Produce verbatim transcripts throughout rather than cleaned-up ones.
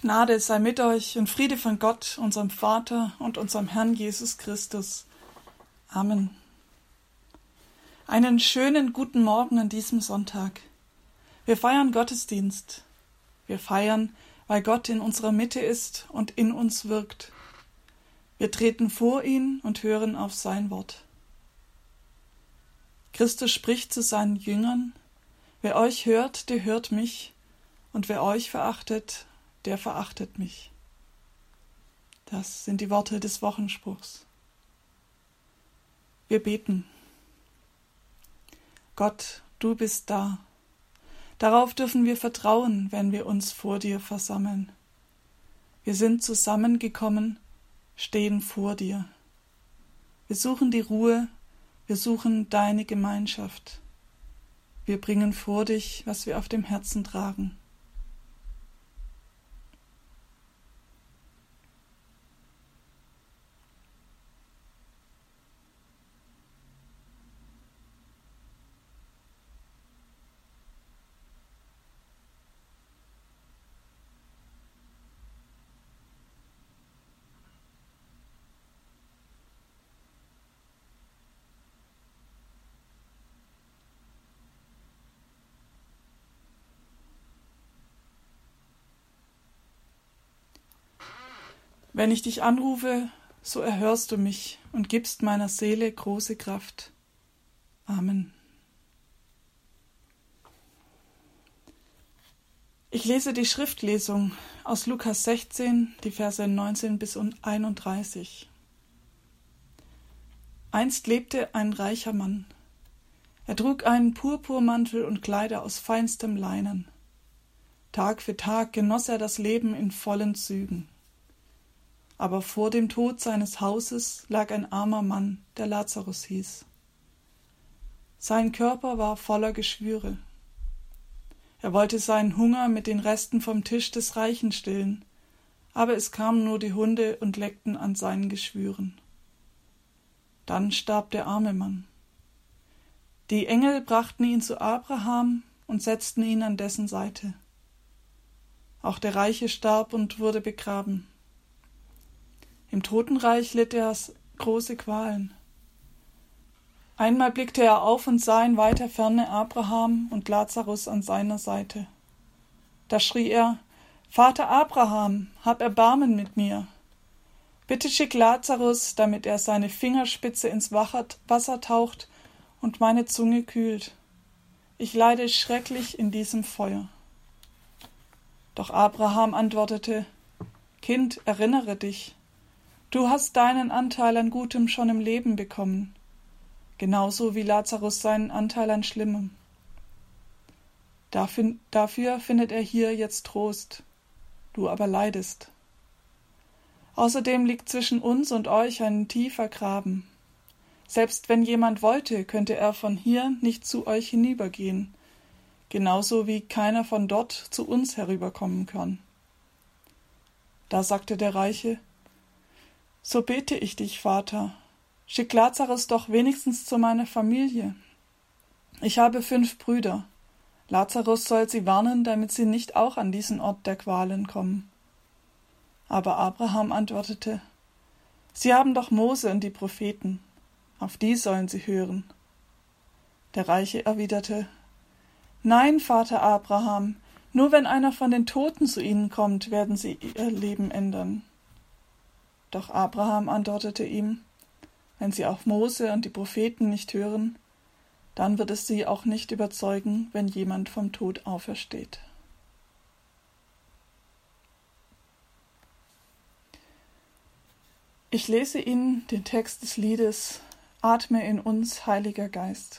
Gnade sei mit euch und Friede von Gott, unserem Vater und unserem Herrn Jesus Christus. Amen. Einen schönen guten Morgen an diesem Sonntag. Wir feiern Gottesdienst. Wir feiern, weil Gott in unserer Mitte ist und in uns wirkt. Wir treten vor ihn und hören auf sein Wort. Christus spricht zu seinen Jüngern: Wer euch hört, der hört mich, und wer euch verachtet, der verachtet mich. Das sind die Worte des Wochenspruchs. Wir beten. Gott, du bist da. Darauf dürfen wir vertrauen, wenn wir uns vor dir versammeln. Wir sind zusammengekommen, stehen vor dir. Wir suchen die Ruhe, wir suchen deine Gemeinschaft. Wir bringen vor dich, was wir auf dem Herzen tragen. Wenn ich dich anrufe, so erhörst du mich und gibst meiner Seele große Kraft. Amen. Ich lese die Schriftlesung aus Lukas sechzehn, die Verse neunzehn bis einunddreißig. Einst lebte ein reicher Mann. Er trug einen Purpurmantel und Kleider aus feinstem Leinen. Tag für Tag genoss er das Leben in vollen Zügen. Aber vor dem Tod seines Hauses lag ein armer Mann, der Lazarus hieß. Sein Körper war voller Geschwüre. Er wollte seinen Hunger mit den Resten vom Tisch des Reichen stillen, aber es kamen nur die Hunde und leckten an seinen Geschwüren. Dann starb der arme Mann. Die Engel brachten ihn zu Abraham und setzten ihn an dessen Seite. Auch der Reiche starb und wurde begraben. Im Totenreich litt er große Qualen. Einmal blickte er auf und sah in weiter Ferne Abraham und Lazarus an seiner Seite. Da schrie er: »Vater Abraham, hab Erbarmen mit mir. Bitte schick Lazarus, damit er seine Fingerspitze ins Wasser taucht und meine Zunge kühlt. Ich leide schrecklich in diesem Feuer.« Doch Abraham antwortete: »Kind, erinnere dich, du hast deinen Anteil an Gutem schon im Leben bekommen, genauso wie Lazarus seinen Anteil an Schlimmem. Dafür, dafür findet er hier jetzt Trost, du aber leidest. Außerdem liegt zwischen uns und euch ein tiefer Graben. Selbst wenn jemand wollte, könnte er von hier nicht zu euch hinübergehen, genauso wie keiner von dort zu uns herüberkommen kann.« Da sagte der Reiche: »So bete ich dich, Vater, schick Lazarus doch wenigstens zu meiner Familie. Ich habe fünf Brüder. Lazarus soll sie warnen, damit sie nicht auch an diesen Ort der Qualen kommen.« Aber Abraham antwortete: »Sie haben doch Mose und die Propheten, auf die sollen sie hören.« Der Reiche erwiderte: »Nein, Vater Abraham, nur wenn einer von den Toten zu ihnen kommt, werden sie ihr Leben ändern.« Doch Abraham antwortete ihm: »Wenn sie auf Mose und die Propheten nicht hören, dann wird es sie auch nicht überzeugen, wenn jemand vom Tod aufersteht.« Ich lese Ihnen den Text des Liedes »Atme in uns, Heiliger Geist«.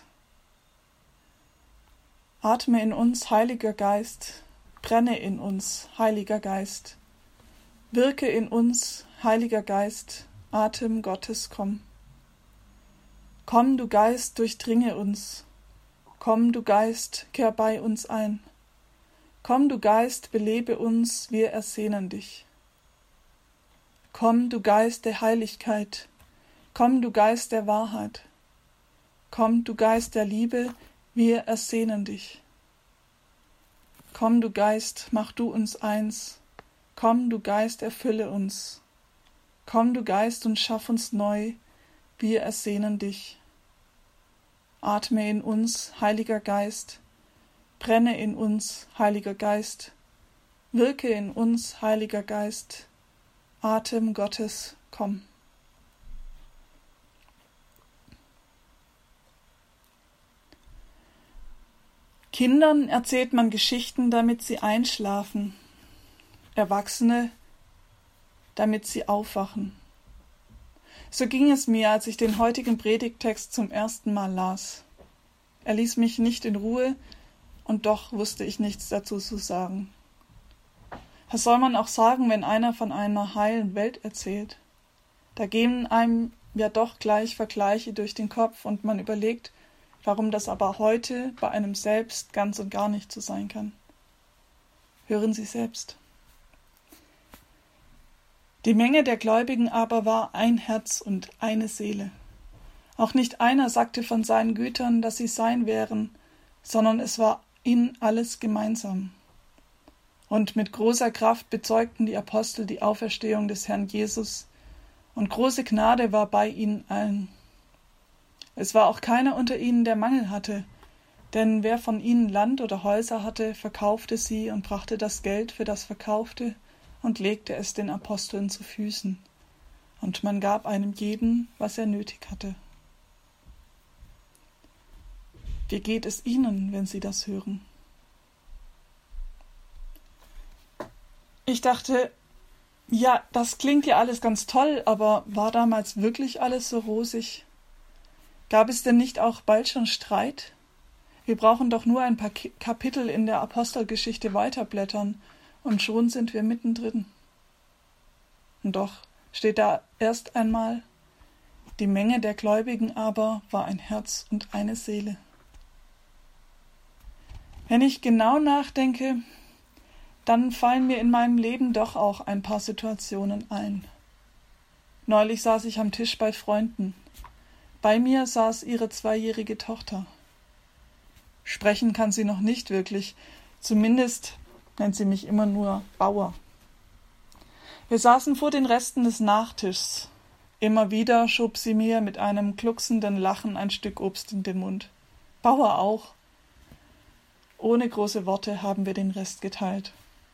Atme in uns, Heiliger Geist, brenne in uns, Heiliger Geist. Wirke in uns, Heiliger Geist, Atem Gottes, komm. Komm, du Geist, durchdringe uns. Komm, du Geist, kehr bei uns ein. Komm, du Geist, belebe uns, wir ersehnen dich. Komm, du Geist der Heiligkeit. Komm, du Geist der Wahrheit. Komm, du Geist der Liebe, wir ersehnen dich. Komm, du Geist, mach du uns eins. Komm, du Geist, erfülle uns. Komm, du Geist, und schaff uns neu, wir ersehnen dich. Atme in uns, Heiliger Geist, brenne in uns, Heiliger Geist, wirke in uns, Heiliger Geist, Atem Gottes, komm. Kindern erzählt man Geschichten, damit sie einschlafen, Erwachsene, damit sie aufwachen. So ging es mir, als ich den heutigen Predigttext zum ersten Mal las. Er ließ mich nicht in Ruhe, und doch wusste ich nichts dazu zu sagen. Was soll man auch sagen, wenn einer von einer heilen Welt erzählt? Da gehen einem ja doch gleich Vergleiche durch den Kopf und man überlegt, warum das aber heute bei einem selbst ganz und gar nicht so sein kann. Hören Sie selbst. Die Menge der Gläubigen aber war ein Herz und eine Seele. Auch nicht einer sagte von seinen Gütern, dass sie sein wären, sondern es war ihnen alles gemeinsam. Und mit großer Kraft bezeugten die Apostel die Auferstehung des Herrn Jesus, und große Gnade war bei ihnen allen. Es war auch keiner unter ihnen, der Mangel hatte, denn wer von ihnen Land oder Häuser hatte, verkaufte sie und brachte das Geld für das Verkaufte und legte es den Aposteln zu Füßen, und man gab einem jeden, was er nötig hatte. Wie geht es Ihnen, wenn Sie das hören? Ich dachte, ja, das klingt ja alles ganz toll, aber war damals wirklich alles so rosig? Gab es denn nicht auch bald schon Streit? Wir brauchen doch nur ein paar Kapitel in der Apostelgeschichte weiterblättern, und schon sind wir mittendrin. Und doch steht da erst einmal, die Menge der Gläubigen aber war ein Herz und eine Seele. Wenn ich genau nachdenke, dann fallen mir in meinem Leben doch auch ein paar Situationen ein. Neulich saß ich am Tisch bei Freunden. Bei mir saß ihre zweijährige Tochter. Sprechen kann sie noch nicht wirklich, zumindest nennt sie mich immer nur Bauer. Wir saßen vor den Resten des Nachtischs. Immer wieder schob sie mir mit einem glucksenden Lachen ein Stück Obst in den Mund. Bauer auch. Ohne große Worte haben wir den Rest geteilt.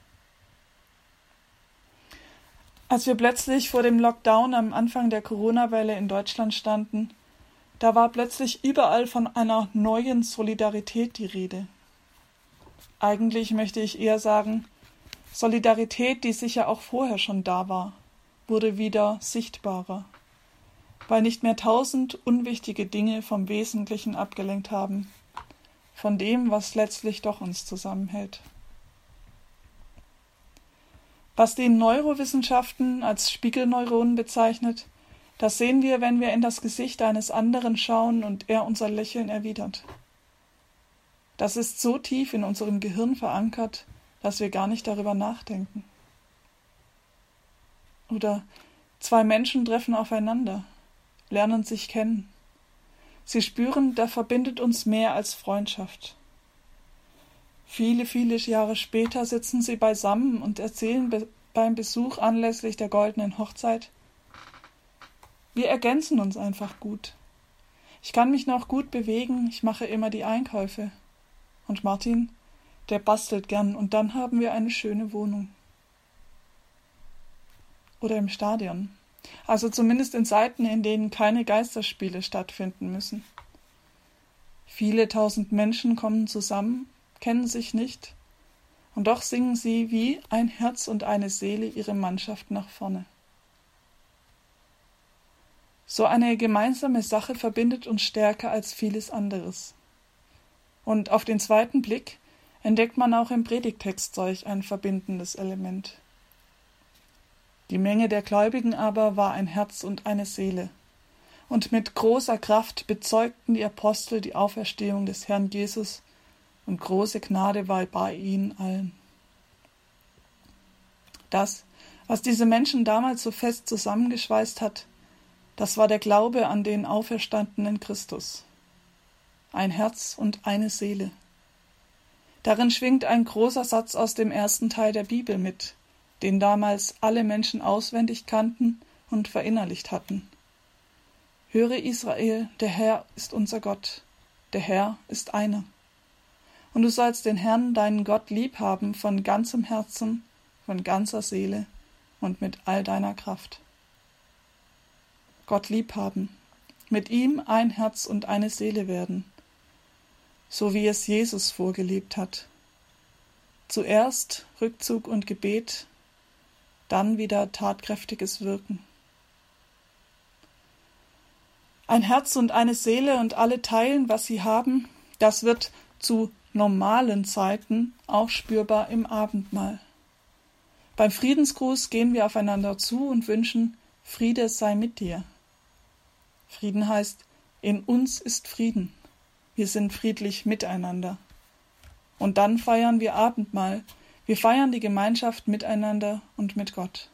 Als wir plötzlich vor dem Lockdown am Anfang der Corona-Welle in Deutschland standen, da war plötzlich überall von einer neuen Solidarität die Rede. Eigentlich möchte ich eher sagen, Solidarität, die sicher auch vorher schon da war, wurde wieder sichtbarer, weil nicht mehr tausend unwichtige Dinge vom Wesentlichen abgelenkt haben, von dem, was letztlich doch uns zusammenhält. Was die Neurowissenschaften als Spiegelneuronen bezeichnet, das sehen wir, wenn wir in das Gesicht eines anderen schauen und er unser Lächeln erwidert. Das ist so tief in unserem Gehirn verankert, dass wir gar nicht darüber nachdenken. Oder zwei Menschen treffen aufeinander, lernen sich kennen. Sie spüren, da verbindet uns mehr als Freundschaft. Viele, viele Jahre später sitzen sie beisammen und erzählen be- beim Besuch anlässlich der goldenen Hochzeit: Wir ergänzen uns einfach gut. Ich kann mich noch gut bewegen, ich mache immer die Einkäufe. Und Martin, der bastelt gern, und dann haben wir eine schöne Wohnung. Oder im Stadion. Also zumindest in Zeiten, in denen keine Geisterspiele stattfinden müssen. Viele tausend Menschen kommen zusammen, kennen sich nicht, und doch singen sie wie ein Herz und eine Seele ihre Mannschaft nach vorne. So eine gemeinsame Sache verbindet uns stärker als vieles anderes. Und auf den zweiten Blick entdeckt man auch im Predigttext solch ein verbindendes Element. Die Menge der Gläubigen aber war ein Herz und eine Seele. Und mit großer Kraft bezeugten die Apostel die Auferstehung des Herrn Jesus, und große Gnade war bei ihnen allen. Das, was diese Menschen damals so fest zusammengeschweißt hat, das war der Glaube an den auferstandenen Christus. Ein Herz und eine Seele. Darin schwingt ein großer Satz aus dem ersten Teil der Bibel mit, den damals alle Menschen auswendig kannten und verinnerlicht hatten. Höre Israel, der Herr ist unser Gott, der Herr ist einer. Und du sollst den Herrn, deinen Gott, lieb haben von ganzem Herzen, von ganzer Seele und mit all deiner Kraft. Gott lieb haben, mit ihm ein Herz und eine Seele werden, so wie es Jesus vorgelebt hat. Zuerst Rückzug und Gebet, dann wieder tatkräftiges Wirken. Ein Herz und eine Seele und alle teilen, was sie haben, das wird zu normalen Zeiten auch spürbar im Abendmahl. Beim Friedensgruß gehen wir aufeinander zu und wünschen, Friede sei mit dir. Frieden heißt, in uns ist Frieden. Wir sind friedlich miteinander. Und dann feiern wir Abendmahl. Wir feiern die Gemeinschaft miteinander und mit Gott.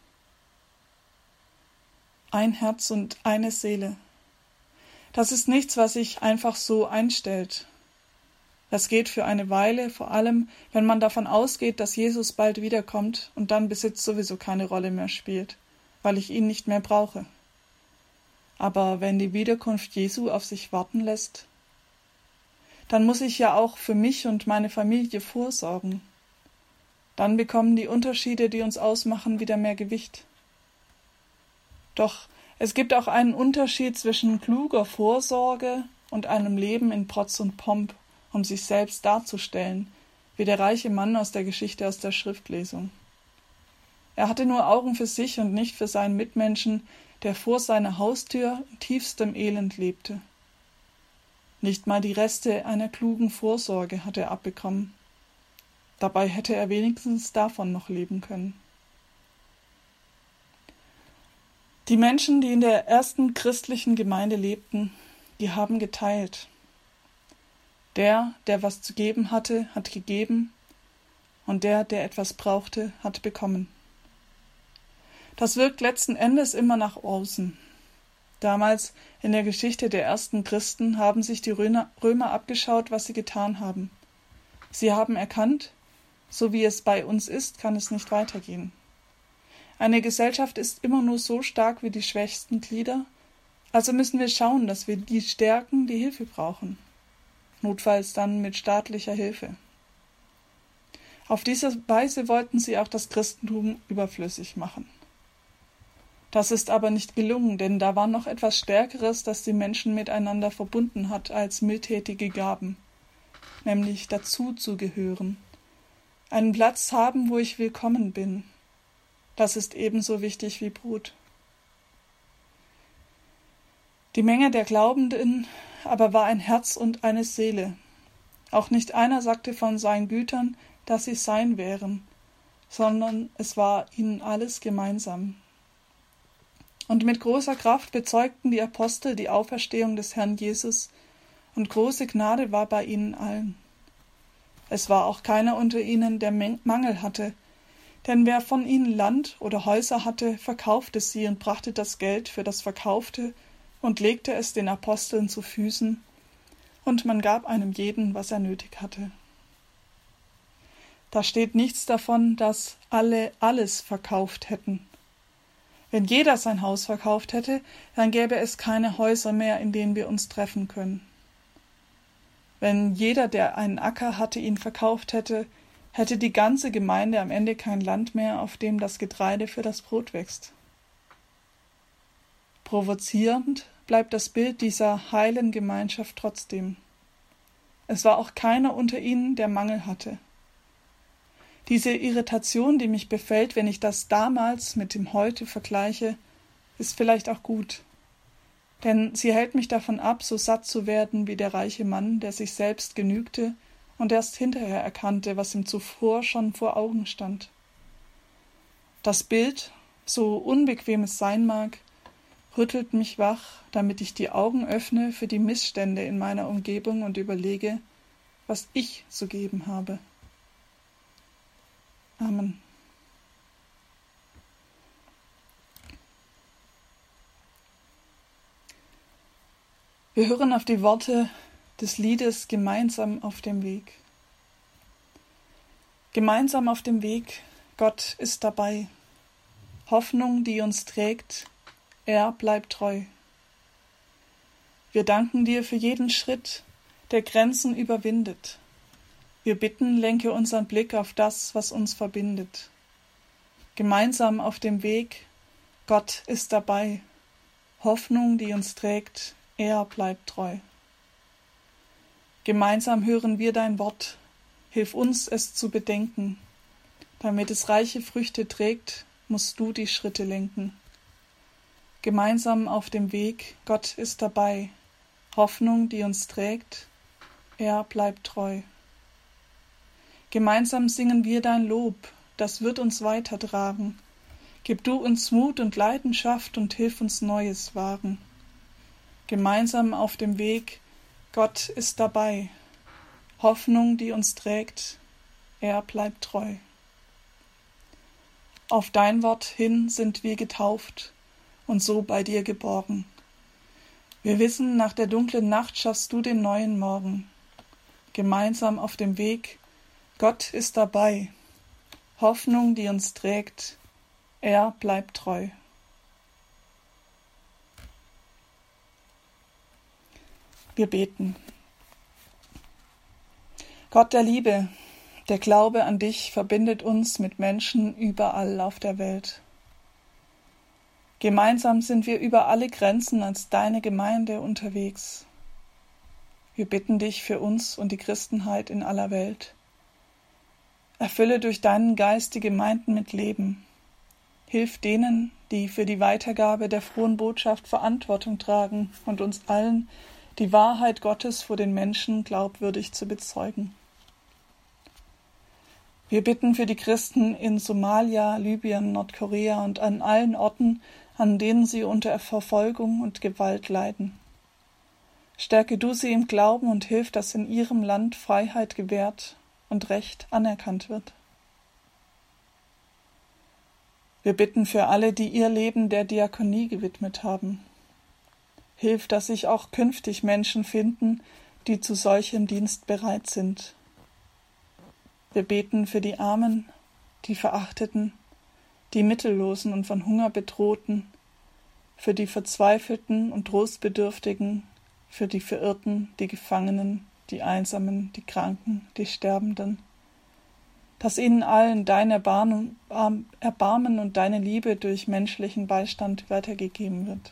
Ein Herz und eine Seele. Das ist nichts, was sich einfach so einstellt. Das geht für eine Weile, vor allem, wenn man davon ausgeht, dass Jesus bald wiederkommt und dann Besitz sowieso keine Rolle mehr spielt, weil ich ihn nicht mehr brauche. Aber wenn die Wiederkunft Jesu auf sich warten lässt, dann muss ich ja auch für mich und meine Familie vorsorgen. Dann bekommen die Unterschiede, die uns ausmachen, wieder mehr Gewicht. Doch es gibt auch einen Unterschied zwischen kluger Vorsorge und einem Leben in Protz und Pomp, um sich selbst darzustellen, wie der reiche Mann aus der Geschichte aus der Schriftlesung. Er hatte nur Augen für sich und nicht für seinen Mitmenschen, der vor seiner Haustür in tiefstem Elend lebte. Nicht mal die Reste einer klugen Vorsorge hatte er abbekommen. Dabei hätte er wenigstens davon noch leben können. Die Menschen, die in der ersten christlichen Gemeinde lebten, die haben geteilt. Der, der was zu geben hatte, hat gegeben, und der, der etwas brauchte, hat bekommen. Das wirkt letzten Endes immer nach außen. Damals in der Geschichte der ersten Christen haben sich die Römer, Römer abgeschaut, was sie getan haben. Sie haben erkannt, so wie es bei uns ist, kann es nicht weitergehen. Eine Gesellschaft ist immer nur so stark wie die schwächsten Glieder, also müssen wir schauen, dass wir die stärken, die Hilfe brauchen. Notfalls dann mit staatlicher Hilfe. Auf diese Weise wollten sie auch das Christentum überflüssig machen. Das ist aber nicht gelungen, denn da war noch etwas Stärkeres, das die Menschen miteinander verbunden hat als mildtätige Gaben, nämlich dazu zu gehören, einen Platz haben, wo ich willkommen bin. Das ist ebenso wichtig wie Brot. Die Menge der Glaubenden aber war ein Herz und eine Seele. Auch nicht einer sagte von seinen Gütern, dass sie sein wären, sondern es war ihnen alles gemeinsam. Und mit großer Kraft bezeugten die Apostel die Auferstehung des Herrn Jesus, und große Gnade war bei ihnen allen. Es war auch keiner unter ihnen, der Mangel hatte, denn wer von ihnen Land oder Häuser hatte, verkaufte sie und brachte das Geld für das Verkaufte und legte es den Aposteln zu Füßen, und man gab einem jeden, was er nötig hatte. Da steht nichts davon, dass alle alles verkauft hätten. Wenn jeder sein Haus verkauft hätte, dann gäbe es keine Häuser mehr, in denen wir uns treffen können. Wenn jeder, der einen Acker hatte, ihn verkauft hätte, hätte die ganze Gemeinde am Ende kein Land mehr, auf dem das Getreide für das Brot wächst. Provozierend bleibt das Bild dieser heilen Gemeinschaft trotzdem. Es war auch keiner unter ihnen, der Mangel hatte. Diese Irritation, die mich befällt, wenn ich das damals mit dem Heute vergleiche, ist vielleicht auch gut. Denn sie hält mich davon ab, so satt zu werden wie der reiche Mann, der sich selbst genügte und erst hinterher erkannte, was ihm zuvor schon vor Augen stand. Das Bild, so unbequem es sein mag, rüttelt mich wach, damit ich die Augen öffne für die Missstände in meiner Umgebung und überlege, was ich zu geben habe. Amen. Wir hören auf die Worte des Liedes Gemeinsam auf dem Weg. Gemeinsam auf dem Weg, Gott ist dabei. Hoffnung, die uns trägt, er bleibt treu. Wir danken dir für jeden Schritt, der Grenzen überwindet. Wir bitten, lenke unseren Blick auf das, was uns verbindet. Gemeinsam auf dem Weg, Gott ist dabei. Hoffnung, die uns trägt, er bleibt treu. Gemeinsam hören wir dein Wort, hilf uns, es zu bedenken. Damit es reiche Früchte trägt, musst du die Schritte lenken. Gemeinsam auf dem Weg, Gott ist dabei. Hoffnung, die uns trägt, er bleibt treu. Gemeinsam singen wir dein Lob, das wird uns weitertragen. Gib du uns Mut und Leidenschaft und hilf uns Neues wagen. Gemeinsam auf dem Weg, Gott ist dabei. Hoffnung, die uns trägt, er bleibt treu. Auf dein Wort hin sind wir getauft und so bei dir geborgen. Wir wissen, nach der dunklen Nacht schaffst du den neuen Morgen. Gemeinsam auf dem Weg, Gott ist dabei. Hoffnung, die uns trägt, er bleibt treu. Wir beten. Gott der Liebe, der Glaube an dich verbindet uns mit Menschen überall auf der Welt. Gemeinsam sind wir über alle Grenzen als deine Gemeinde unterwegs. Wir bitten dich für uns und die Christenheit in aller Welt. Erfülle durch deinen Geist die Gemeinden mit Leben. Hilf denen, die für die Weitergabe der frohen Botschaft Verantwortung tragen und uns allen die Wahrheit Gottes vor den Menschen glaubwürdig zu bezeugen. Wir bitten für die Christen in Somalia, Libyen, Nordkorea und an allen Orten, an denen sie unter Verfolgung und Gewalt leiden. Stärke du sie im Glauben und hilf, dass in ihrem Land Freiheit gewährt und Recht anerkannt wird. Wir bitten für alle, die ihr Leben der Diakonie gewidmet haben. Hilf, dass sich auch künftig Menschen finden, die zu solchem Dienst bereit sind. Wir beten für die Armen, die Verachteten, die Mittellosen und von Hunger Bedrohten, für die Verzweifelten und Trostbedürftigen, für die Verirrten, die Gefangenen, die Einsamen, die Kranken, die Sterbenden, dass ihnen allen dein Erbarmen, Erbarmen und deine Liebe durch menschlichen Beistand weitergegeben wird.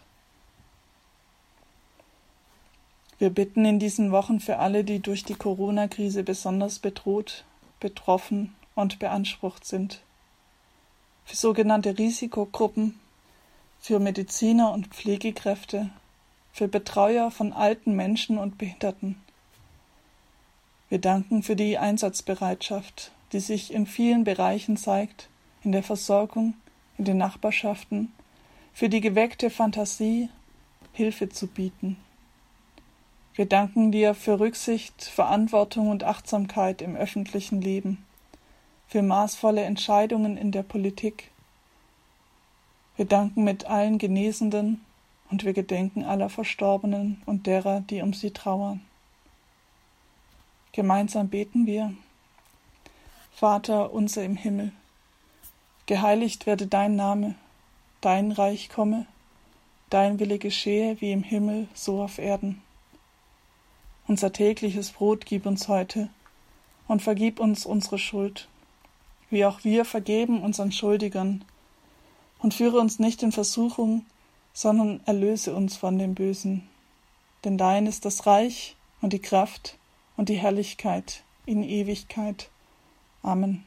Wir bitten in diesen Wochen für alle, die durch die Corona-Krise besonders bedroht, betroffen und beansprucht sind, für sogenannte Risikogruppen, für Mediziner und Pflegekräfte, für Betreuer von alten Menschen und Behinderten. Wir danken für die Einsatzbereitschaft, die sich in vielen Bereichen zeigt, in der Versorgung, in den Nachbarschaften, für die geweckte Fantasie, Hilfe zu bieten. Wir danken dir für Rücksicht, Verantwortung und Achtsamkeit im öffentlichen Leben, für maßvolle Entscheidungen in der Politik. Wir danken mit allen Genesenden und wir gedenken aller Verstorbenen und derer, die um sie trauern. Gemeinsam beten wir: Vater unser im Himmel, geheiligt werde dein Name, dein Reich komme, dein Wille geschehe wie im Himmel, so auf Erden. Unser tägliches Brot gib uns heute und vergib uns unsere Schuld, wie auch wir vergeben unseren Schuldigern. Und führe uns nicht in Versuchung, sondern erlöse uns von dem Bösen. Denn dein ist das Reich und die Kraft und die Herrlichkeit in Ewigkeit. Amen.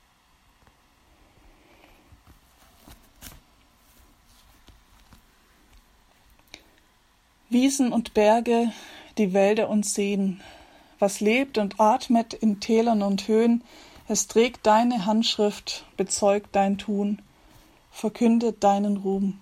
Wiesen und Berge, die Wälder und Seen, was lebt und atmet in Tälern und Höhen, es trägt deine Handschrift, bezeugt dein Tun, verkündet deinen Ruhm.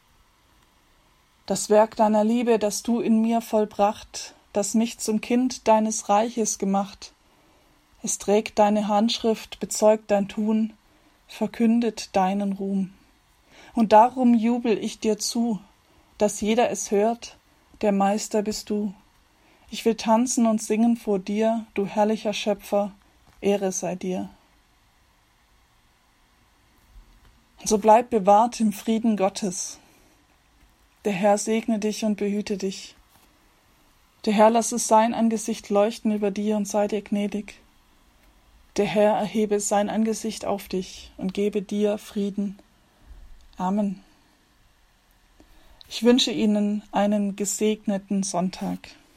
Das Werk deiner Liebe, das du in mir vollbracht, das mich zum Kind deines Reiches gemacht, es trägt deine Handschrift, bezeugt dein Tun, verkündet deinen Ruhm. Und darum jubel ich dir zu, dass jeder es hört, der Meister bist du. Ich will tanzen und singen vor dir, du herrlicher Schöpfer, Ehre sei dir. Und so bleib bewahrt im Frieden Gottes. Der Herr segne dich und behüte dich. Der Herr lasse sein Angesicht leuchten über dir und sei dir gnädig. Der Herr erhebe sein Angesicht auf dich und gebe dir Frieden. Amen. Ich wünsche Ihnen einen gesegneten Sonntag.